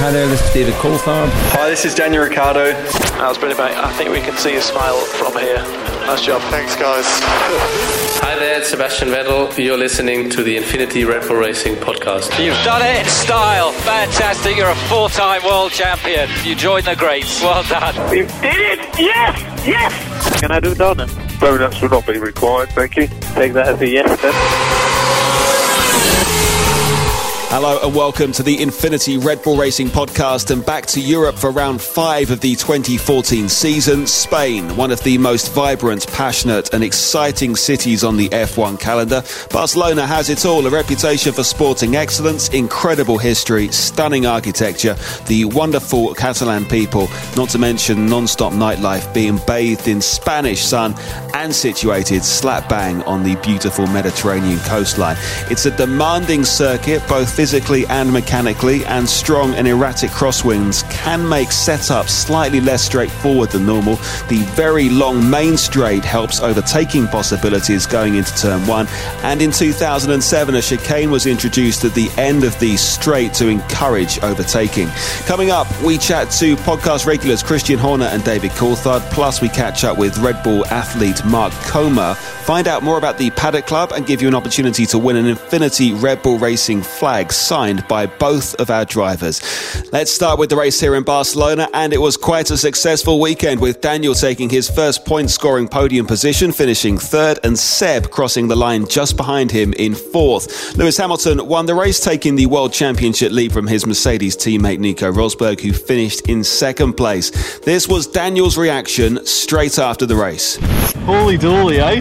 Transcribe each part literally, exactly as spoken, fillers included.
Hi there, this is David Coulthard. Hi, this is Daniel Ricciardo. That was brilliant, mate. I think we can see a smile from here. Nice job. Thanks, guys. Hi there, it's Sebastian Vettel. You're listening to the Infinity Red Bull Racing podcast. You've done it in style. Fantastic. You're a four-time world champion. You joined the greats. Well done. We did it! Yes! Yes! Can I do donuts? Donuts will not be required, thank you. Take that as a yes, then. Hello and welcome to the Infinity Red Bull Racing podcast and back to Europe for round five of the twenty fourteen season. Spain, one of the most vibrant, passionate and exciting cities on the F one calendar. Barcelona has it all, a reputation for sporting excellence, incredible history, stunning architecture, the wonderful Catalan people, not to mention non-stop nightlife, being bathed in Spanish sun and situated slap bang on the beautiful Mediterranean coastline. It's a demanding circuit, both physically and mechanically, and strong and erratic crosswinds can make setup slightly less straightforward than normal. The very long main straight helps overtaking possibilities going into turn one, and in two thousand seven a chicane was introduced at the end of the straight to encourage overtaking. Coming up, we chat to podcast regulars Christian Horner and David Coulthard, plus we catch up with Red Bull athlete Mark Comer, find out more about the Paddock Club and give you an opportunity to win an Infinity Red Bull Racing flag signed by both of our drivers. Let's start with the race here in Barcelona, and it was quite a successful weekend, with Daniel taking his first point-scoring podium position, finishing third, and Seb crossing the line just behind him in fourth. Lewis Hamilton won the race, taking the World Championship lead from his Mercedes teammate Nico Rosberg, who finished in second place. This was Daniel's reaction straight after the race. Holy dooly, eh?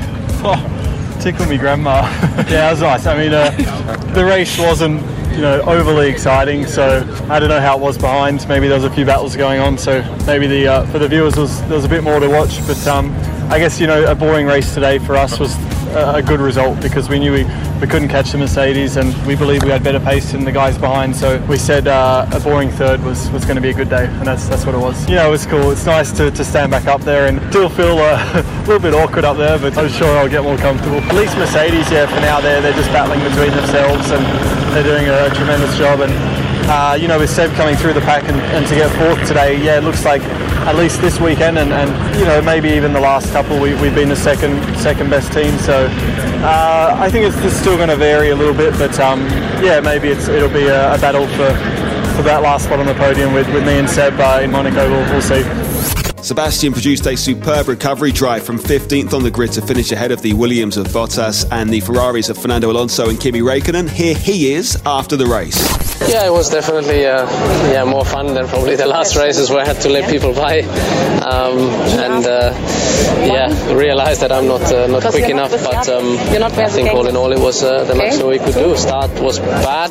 Oh, tickle me grandma. Yeah, it was nice. I mean, uh, the race wasn't, you know, overly exciting, so I don't know how it was behind. Maybe there was a few battles going on, so maybe the uh, for the viewers was, there was a bit more to watch. But um, I guess, you know, a boring race today for us was a, a good result, because we knew we, we couldn't catch the Mercedes, and we believed we had better pace than the guys behind. So we said uh, a boring third was, was going to be a good day, and that's that's what it was. You know, it was cool. It's nice to, to stand back up there, and still feel uh, a little bit awkward up there, but I'm sure I'll get more comfortable. At least Mercedes, yeah, for now they're they're just battling between themselves, and they're doing a, a tremendous job. And uh, you know, with Seb coming through the pack and, and to get fourth today, yeah, it looks like at least this weekend, and, and you know, maybe even the last couple, we, we've been the second second best team. So uh, I think it's, it's still going to vary a little bit, but um, yeah, maybe it's it'll be a, a battle for for that last spot on the podium with, with me and Seb uh, in Monaco. We'll, we'll see. Sebastian produced a superb recovery drive from fifteenth on the grid to finish ahead of the Williams of Bottas and the Ferraris of Fernando Alonso and Kimi Räikkönen. Here he is after the race. Yeah, it was definitely uh, yeah more fun than probably the last races where I had to let people by, um, and uh, yeah, realised that I'm not uh, not quick enough. But um, I think all in all it was uh, the maximum we could do. Start was bad.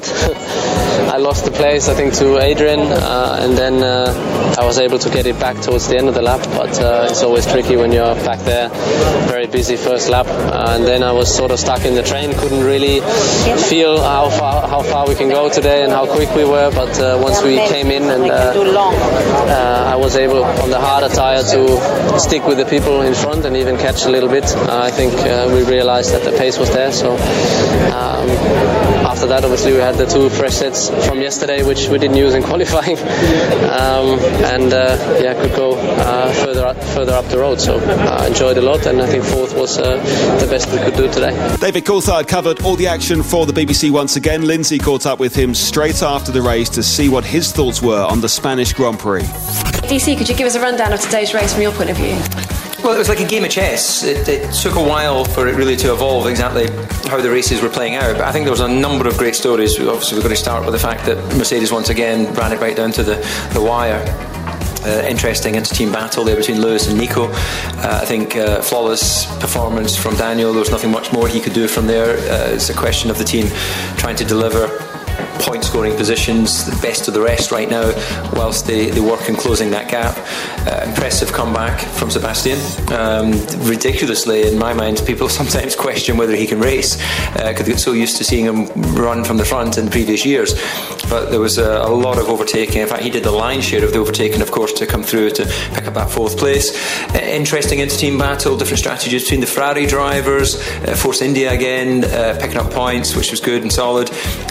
I lost the place, I think, to Adrian, uh, and then uh, I was able to get it back towards the end of the lap. But uh, it's always tricky when you're back there, very busy first lap, uh, and then I was sort of stuck in the train. Couldn't really feel how far how far we can go today and how quick we were, but uh, once we came in, and uh, uh, I was able on the harder tyre to stick with the people in front and even catch a little bit. uh, I think uh, we realised that the pace was there, so um, after that obviously we had the two fresh sets from yesterday, which we didn't use in qualifying, um, and uh, yeah, could go uh, further up, further up the road, so I uh, enjoyed a lot, and I think fourth was uh, the best we could do today. David Coulthard covered all the action for the B B C once again. Lindsay caught up with him straight after the race to see what his thoughts were on the Spanish Grand Prix. D C, could you give us a rundown of today's race from your point of view? Well, it was like a game of chess. It, it took a while for it really to evolve exactly how the races were playing out, but I think there was a number of great stories. Obviously we're going to start with the fact that Mercedes once again ran it right down to the, the wire. Uh, interesting inter-team battle there between Lewis and Nico. uh, I think uh, flawless performance from Daniel. There was nothing much more he could do from there. Uh, it's a question of the team trying to deliver point scoring positions, the best of the rest right now, whilst they, they work in closing that gap. Uh, impressive comeback from Sebastian. Um, ridiculously, in my mind, people sometimes question whether he can race, because uh, they get so used to seeing him run from the front in previous years. But there was a, a lot of overtaking. In fact, he did the lion's share of the overtaking, of course, to come through to pick up that fourth place. Uh, interesting inter-team battle, different strategies between the Ferrari drivers. uh, Force India again, uh, picking up points, which was good and solid. Uh, you got to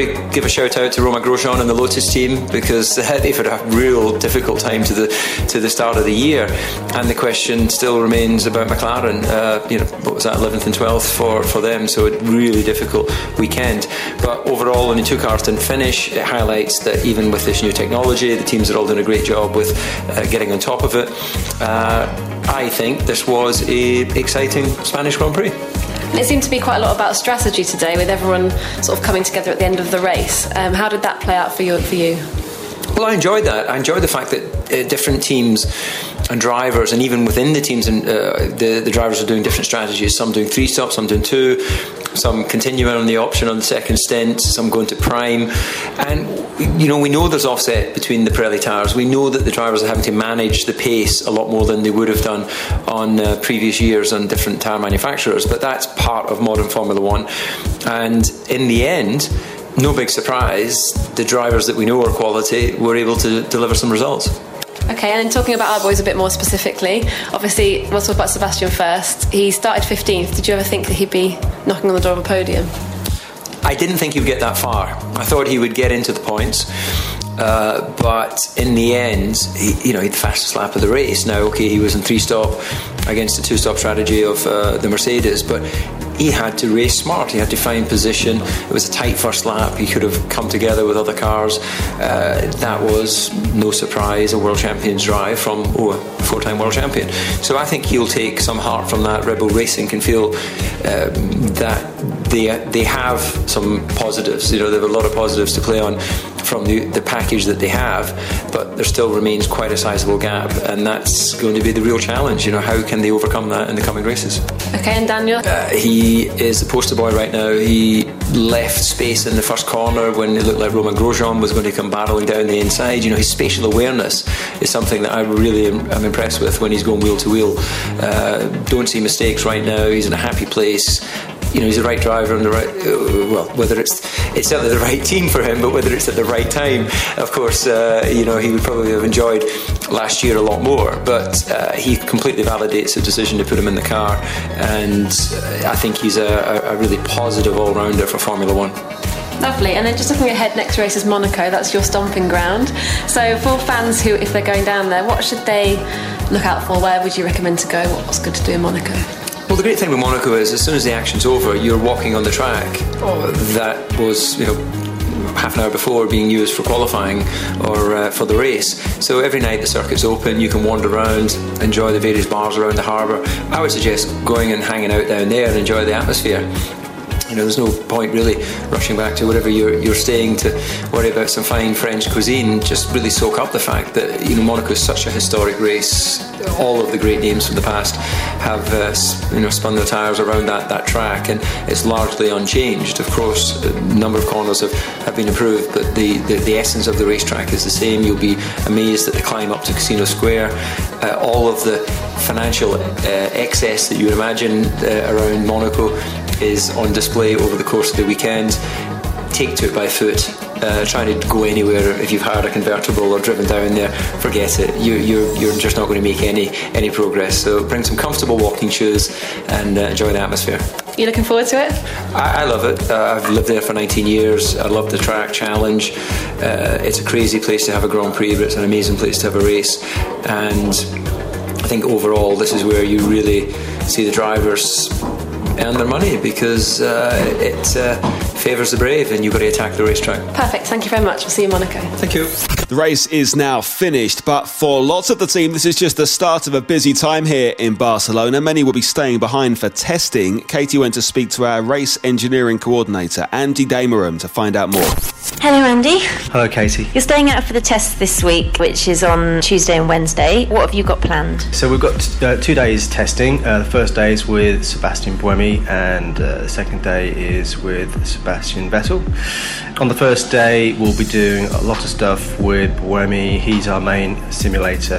to give a shout out to Romain Grosjean and the Lotus team, because they've had a real difficult time to the to the start of the year, and the question still remains about McLaren. Uh, you know, what was that, eleventh and twelfth for, for them, so a really difficult weekend. But overall, only two cars didn't finish. It highlights that even with this new technology, the teams are all doing a great job with uh, getting on top of it. Uh, I think this was a exciting Spanish Grand Prix. It seemed to be quite a lot about strategy today, with everyone sort of coming together at the end of the race. Um, how did that play out for you? For you? Well, I enjoyed that. I enjoyed the fact that uh, different teams and drivers, and even within the teams, and uh, the, the drivers are doing different strategies. Some doing three stops, some doing two, some continuing on the option on the second stint, some going to prime. And, you know, we know there's offset between the Pirelli tyres. We know that the drivers are having to manage the pace a lot more than they would have done on uh, previous years on different tyre manufacturers. But that's part of modern Formula One. And in the end, no big surprise, the drivers that we know are quality were able to deliver some results. Okay, and in talking about our boys a bit more specifically, obviously we'll talk about Sebastian first. He started fifteenth. Did you ever think that he'd be knocking on the door of a podium? I didn't think he would get that far. I thought he would get into the points, uh, but in the end, he, you know, he had the fastest lap of the race. Now, okay, he was in three-stop against the two-stop strategy of uh, the Mercedes, but he had to race smart. He had to find position. It was a tight first lap. He could have come together with other cars. Uh, that was, no surprise, a world champion's drive from oh, a four-time world champion. So I think he'll take some heart from that. Red Bull Racing can feel um, that they they have some positives. You know, they have a lot of positives to play on from the, the package that they have, but there still remains quite a sizable gap, and that's going to be the real challenge. You know, how can they overcome that in the coming races? Okay, and Daniel? Uh, he is the poster boy right now. He left space in the first corner when it looked like Romain Grosjean was going to come barreling down the inside. You know, his spatial awareness is something that I really am, am impressed with when he's going wheel to wheel. Uh, don't see mistakes right now. He's in a happy place. You know, he's the right driver and the right, uh, well, whether it's it's certainly the right team for him, but whether it's at the right time, of course, uh, you know, he would probably have enjoyed last year a lot more. But uh, he completely validates the decision to put him in the car, and uh, I think he's a, a really positive all-rounder for Formula One. Lovely. And then just looking ahead, next race is Monaco. That's your stomping ground. So for fans who, if they're going down there, what should they look out for? Where would you recommend to go? What's good to do in Monaco? Well, the great thing with Monaco is as soon as the action's over, you're walking on the track that was, you know, half an hour before being used for qualifying or uh, for the race. So every night the circuit's open, you can wander around, enjoy the various bars around the harbour. I would suggest going and hanging out down there and enjoy the atmosphere. You know, there's no point really rushing back to wherever you're, you're staying to worry about some fine French cuisine. Just really soak up the fact that, you know, Monaco is such a historic race. All of the great names from the past have uh, you know, spun their tyres around that, that track, and it's largely unchanged. Of course, a number of corners have, have been improved, but the, the, the essence of the racetrack is the same. You'll be amazed at the climb up to Casino Square. Uh, all of the financial uh, excess that you would imagine uh, around Monaco is on display over the course of the weekend. Take to it by foot. Uh, trying to go anywhere, if you've hired a convertible or driven down there, forget it. You, you're, you're just not going to make any any progress. So bring some comfortable walking shoes and uh, enjoy the atmosphere. You looking forward to it? I, I love it. Uh, I've lived there for nineteen years. I love the track challenge. Uh, it's a crazy place to have a Grand Prix, but it's an amazing place to have a race. And I think overall, this is where you really see the drivers earn their money, because uh, it uh, favours the brave, and you've got to attack the racetrack. Perfect. Thank you very much. We'll see you in Monaco. Thank you. The race is now finished, but for lots of the team, this is just the start of a busy time here in Barcelona. Many will be staying behind for testing. Katie went to speak to our race engineering coordinator, Andy Dameron, to find out more. Hello, Andy. Hello, Katie. You're staying out for the test this week, which is on Tuesday and Wednesday. What have you got planned? So we've got uh, two days testing. Uh, the first day is with Sebastian Buemi, and uh, the second day is with Sebastian Vettel. On the first day, we'll be doing a lot of stuff with Buemi. He's our main simulator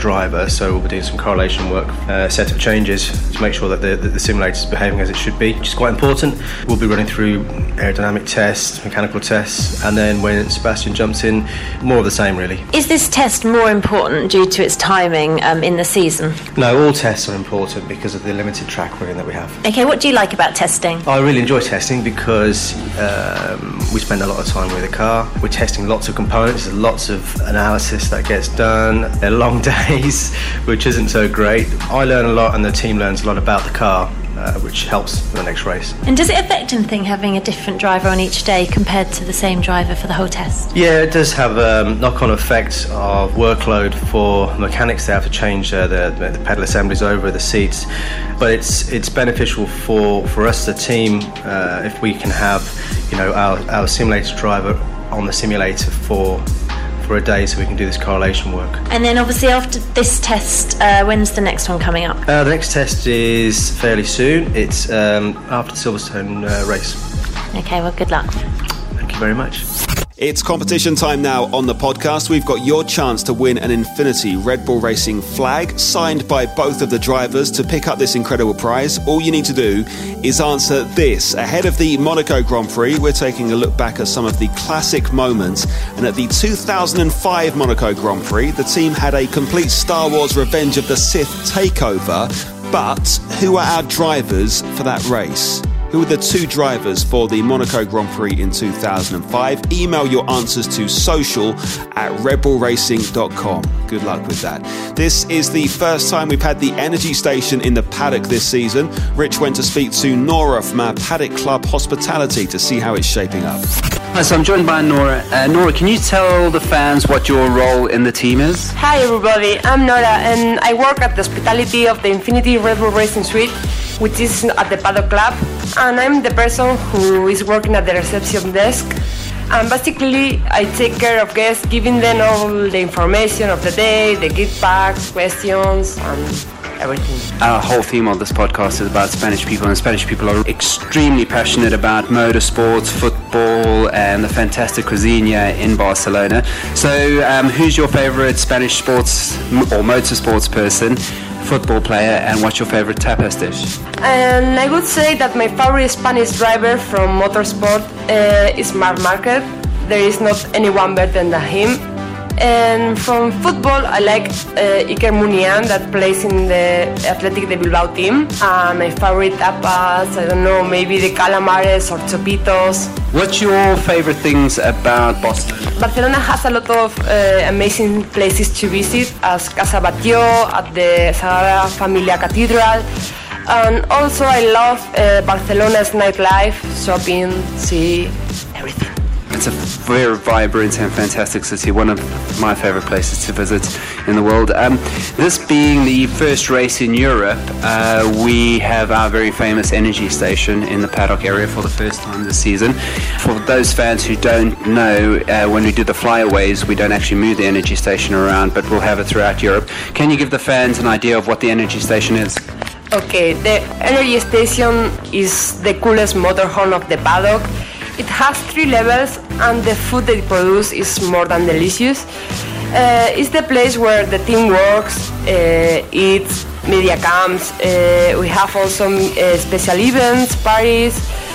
driver, so we'll be doing some correlation work, uh, set of changes to make sure that the, the simulator is behaving as it should be, which is quite important. We'll be running through aerodynamic tests, mechanical tests, and then when Sebastian jumps in, more of the same really. Is this test more important due to its timing um, in the season? No, all tests are important because of the limited track running that we have. Okay, what do you like about testing? I really enjoy testing because um, we spend a lot of time with the car. We're testing lots of components, there's lots of analysis that gets done. They're long days, which isn't so great. I learn a lot and the team learns a lot about the car, uh, which helps for the next race. And does it affect anything having a different driver on each day compared to the same driver for the whole test? Yeah, it does have um, knock-on effects of workload for mechanics. They have to change uh, the, the pedal assemblies over, the seats, but it's it's beneficial for, for us, the team, uh, if we can have, you know, our, our simulator driver on the simulator for for a day so we can do this correlation work. And then obviously after this test, uh, when's the next one coming up? Uh, the next test is fairly soon. It's um, after the Silverstone uh, race. Okay, well, good luck. Thank you very much. It's competition time now on the podcast. We've got your chance to win an Infinity Red Bull Racing flag signed by both of the drivers. To pick up this incredible prize, all you need to do is answer this. Ahead of the Monaco Grand Prix, we're taking a look back at some of the classic moments. And at the two thousand five Monaco Grand Prix, the team had a complete Star Wars Revenge of the Sith takeover. But who are our drivers for that race? Who are the two drivers for the Monaco Grand Prix in two thousand five? Email your answers to social at red bull racing dot com. Good luck with that. This is the first time we've had the energy station in the paddock this season. Rich went to speak to Nora from our Paddock Club Hospitality to see how it's shaping up. Hi, so I'm joined by Nora. Uh, Nora, can you tell the fans what your role in the team is? Hi everybody, I'm Nora and I work at the hospitality of the Infinity Red Bull Racing Suite, which is at the Paddock Club, and I'm the person who is working at the reception desk. And basically, I take care of guests, giving them all the information of the day, the gift packs, questions, and everything. Our whole theme of this podcast is about Spanish people, and Spanish people are extremely passionate about motorsports, football, and the fantastic cuisine in Barcelona. So, um, who's your favorite Spanish sports or motorsports person, football player, and what's your favorite tapas dish? And I would say that my favorite Spanish driver from motorsport uh, is Marc Márquez. There is not anyone better than him. And from football, I like uh, Iker Muniain, that plays in the Athletic de Bilbao team. Uh, my favorite tapas, I don't know, maybe the calamares or chopitos. What's your favorite things about Barcelona? Barcelona has a lot of uh, amazing places to visit, as Casa Batlló, at the Sagrada Familia Cathedral. And also I love uh, Barcelona's nightlife, shopping, see, everything. It's a very vibrant and fantastic city, one of my favorite places to visit in the world. Um, this being the first race in Europe, uh, we have our very famous energy station in the paddock area for the first time this season. For those fans who don't know, uh, when we do the flyaways, we don't actually move the energy station around, but we'll have it throughout Europe. Can you give the fans an idea of what the energy station is? Okay, the energy station is the coolest motorhome of the paddock. It has three levels and the food they produce is more than delicious. Uh, it's the place where the team works, uh, eats, media camps. Uh, we have also uh, special events, parties.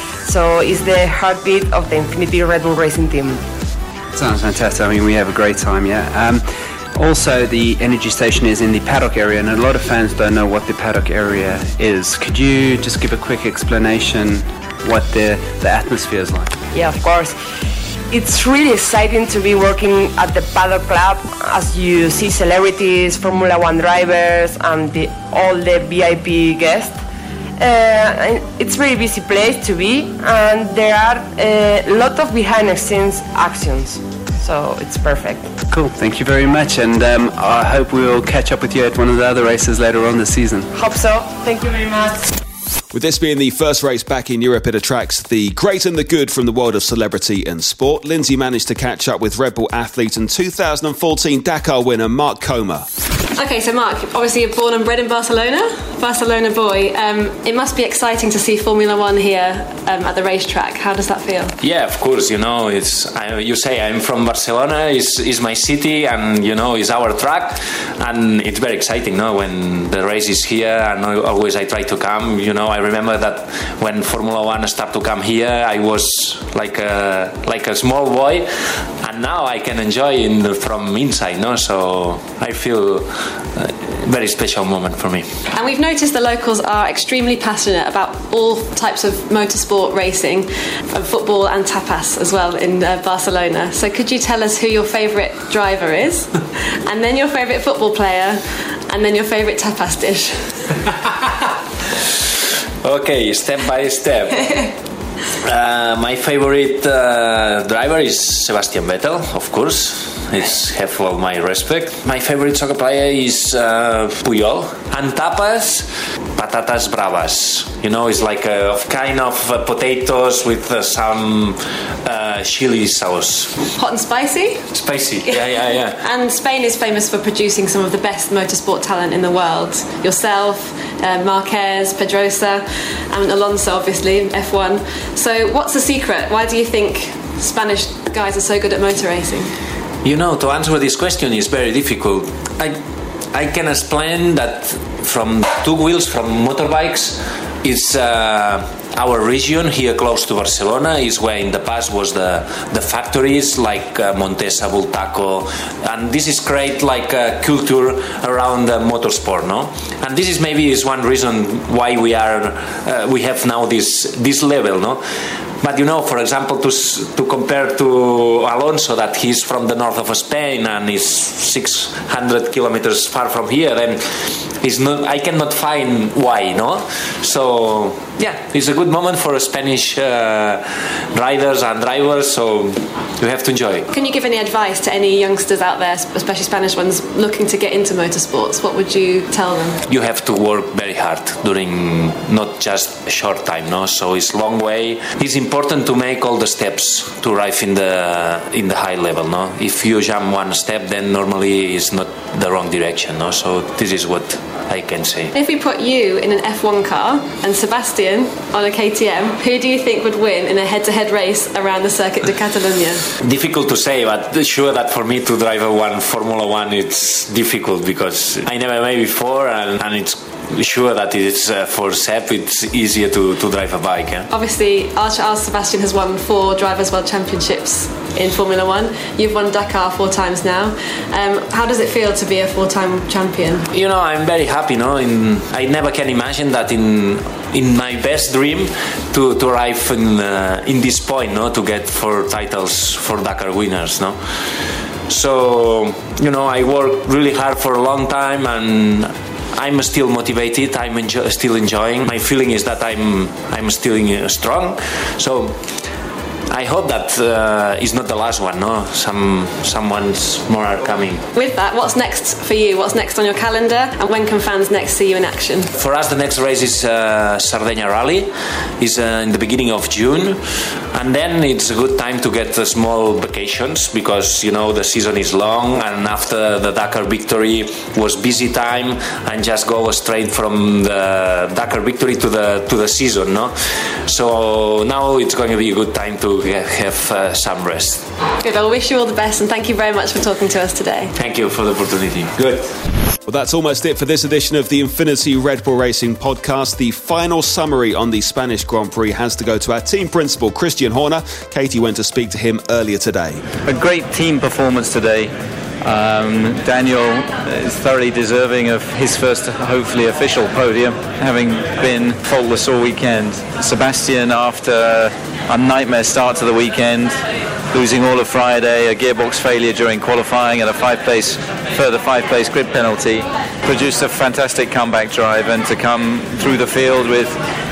So it's the heartbeat of the Infinity Red Bull Racing team. Sounds fantastic. I mean, we have a great time, yeah. Um, Also, the energy station is in the paddock area, and a lot of fans don't know what the paddock area is. Could you just give a quick explanation what the, the atmosphere is like? Yeah, of course. It's really exciting to be working at the Paddock Club, as you see celebrities, Formula One drivers, and the, all the V I P guests. Uh, it's a very busy place to be, and there are a lot of behind-the-scenes actions. So it's perfect. Cool, thank you very much, and um, I hope we'll catch up with you at one of the other races later on this season. Hope so. Thank you very much. With this being the first race back in Europe, it attracts the great and the good from the world of celebrity and sport. Lindsay managed to catch up with Red Bull athlete and two thousand fourteen Dakar winner Mark Comer. Okay, so Mark, obviously you're born and bred in Barcelona, Barcelona boy. Um, it must be exciting to see Formula One here um, at the racetrack. How does that feel? Yeah, of course. You know, it's I, you say I'm from Barcelona. It's, it's my city, and you know, it's our track, and it's very exciting. No, when the race is here, and always I try to come. You know, I remember that when Formula One started to come here, I was like a like a small boy, and now I can enjoy in from inside. No, so I feel. Uh, very special moment for me. And we've noticed the locals are extremely passionate about all types of motorsport racing, and football and tapas as well in uh, Barcelona. So could you tell us who your favourite driver is, and then your favourite football player, and then your favourite tapas dish? Okay, step by step. Uh, my favorite uh, driver is Sebastian Vettel, of course. It's have all my respect. My favorite soccer player is uh, Puyol. And tapas, patatas bravas. You know, it's like a of kind of uh, potatoes with uh, some uh, chili sauce. Hot and spicy? Spicy, yeah, yeah, yeah. And Spain is famous for producing some of the best motorsport talent in the world. Yourself, uh, Marquez, Pedrosa, and Alonso, obviously, in F one. So what's the secret? Why do you think Spanish guys are so good at motor racing? You know, to answer this question is very difficult. I I can explain that from two wheels, from motorbikes, is uh, our region here close to Barcelona is where in the past was the, the factories like uh, Montesa, Bultaco, and this is create like a culture around the motorsport, no? And this is maybe is one reason why we are uh, we have now this this level, no? But you know, for example, to to compare to Alonso, that he's from the north of Spain and is six hundred kilometers far from here, then he's not. I cannot find why, no. So yeah, it's a good moment for Spanish uh, riders and drivers. So you have to enjoy. Can you give any advice to any youngsters out there, especially Spanish ones, looking to get into motorsports? What would you tell them? You have to work very hard during not just a short time, no. So it's long way. It's important to make all the steps to arrive in the in the high level, no. If you jump one step, then normally it's not the wrong direction, no. So this is what I can say. If we put you in an F one car and Sebastian on a K T M, who do you think would win in a head-to-head race around the Circuit de Catalunya? Difficult to say, but sure that for me to drive a one Formula One, it's difficult because I never made before, and, and it's sure that it's uh, for Seb it's easier to, to drive a bike. Yeah? Obviously, our, our Sebastian has won four Drivers' World Championships in Formula One. You've won Dakar four times now. Um, how does it feel to be a four-time champion? You know, I'm very happy. No, in, I never can imagine that in in my best dream to, to arrive in uh, in this point, no, to get four titles for Dakar winners, no. So you know, I worked really hard for a long time and I'm still motivated. I'm enjoy, still enjoying. My feeling is that I'm I'm still strong. So I hope that uh, is not the last one. No, some someone's more are coming. With that, what's next for you? What's next on your calendar? And when can fans next see you in action? For us, the next race is uh, Sardinia Rally. Is uh, in the beginning of June, and then it's a good time to get uh, small vacations because you know the season is long, and after the Dakar victory was busy time, and just go straight from the Dakar victory to the to the season. No, so now it's going to be a good time to have uh, some rest. Good. I wish you all the best, and thank you very much for talking to us today. Thank you for the opportunity. Good. Well, that's almost it for this edition of the Infinity Red Bull Racing podcast. The final summary on the Spanish Grand Prix has to go to our team principal, Christian Horner. Katie went to speak to him earlier today. A great team performance today. Um, Daniel is thoroughly deserving of his first, hopefully, official podium, having been faultless all weekend. Sebastian, after a nightmare start to the weekend, losing all of Friday, a gearbox failure during qualifying and a five-place, further five-place grid penalty, produced a fantastic comeback drive, and to come through the field with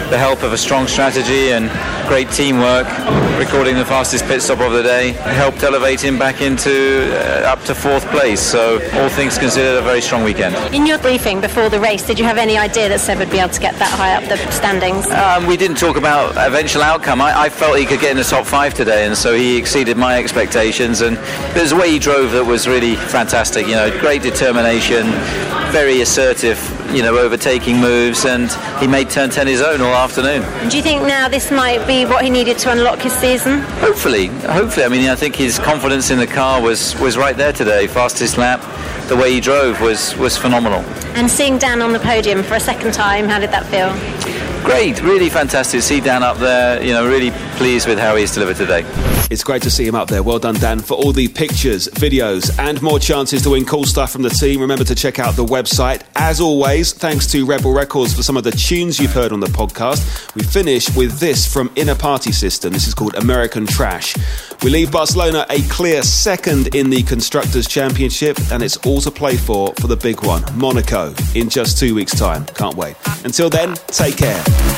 the help of a strong strategy and great teamwork, recording the fastest pit stop of the day, helped elevate him back into uh, up to fourth place. So all things considered, a very strong weekend. In your briefing before the race, did you have any idea that Seb would be able to get that high up the standings? Um, we didn't talk about eventual outcome. I, I felt he could get in the top five today, and so he exceeded my expectations. And there's a way he drove that was really fantastic. You know, great determination, very assertive, you know, overtaking moves, and he made turn ten his own all afternoon. Do you think now this might be what he needed to unlock his season? Hopefully, hopefully. I mean, I think his confidence in the car was, was right there today. Fastest lap, the way he drove was, was phenomenal. And seeing Dan on the podium for a second time, how did that feel? Great, really fantastic to see Dan up there, you know, really pleased with how he's delivered today. It's great to see him up there. Well done, Dan, for all the pictures, videos and more chances to win cool stuff from the team. Remember to check out the website. As always, thanks to Rebel Records for some of the tunes you've heard on the podcast. We finish with this from Inner Party System. This is called American Trash. We leave Barcelona a clear second in the Constructors' Championship, and it's all to play for for the big one, Monaco, in just two weeks' time. Can't wait. Until then, take care.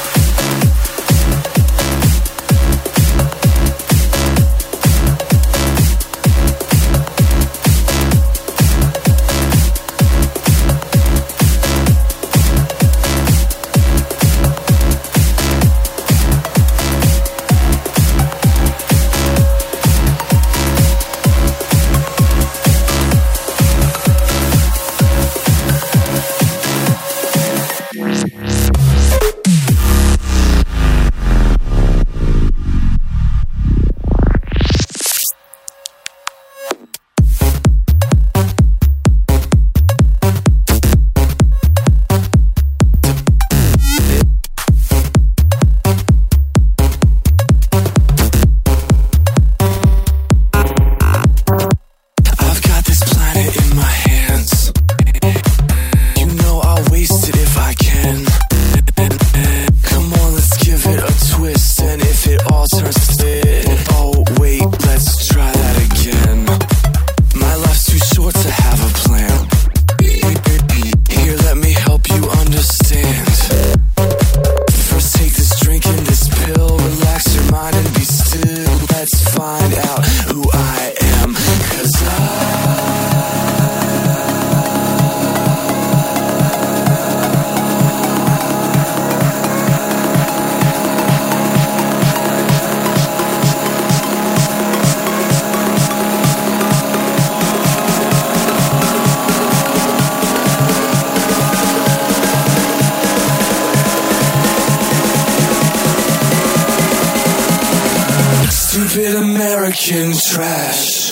American trash.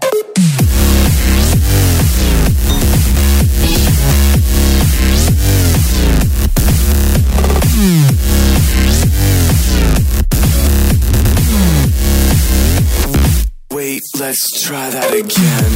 Wait, let's try that again.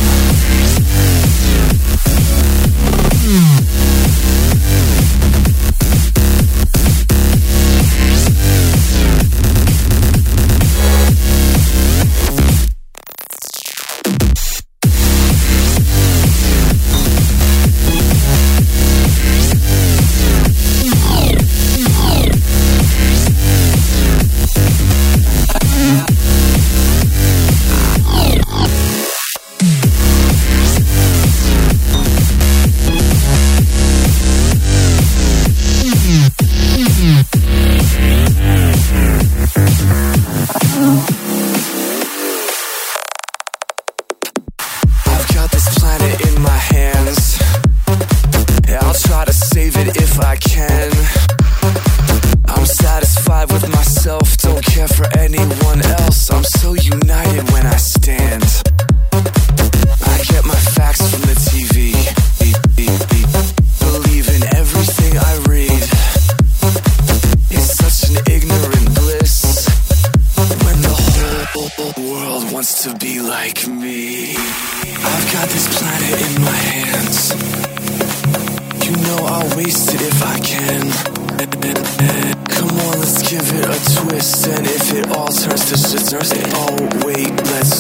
Come on, let's give it a twist, and if it all turns to scissors, oh wait, let's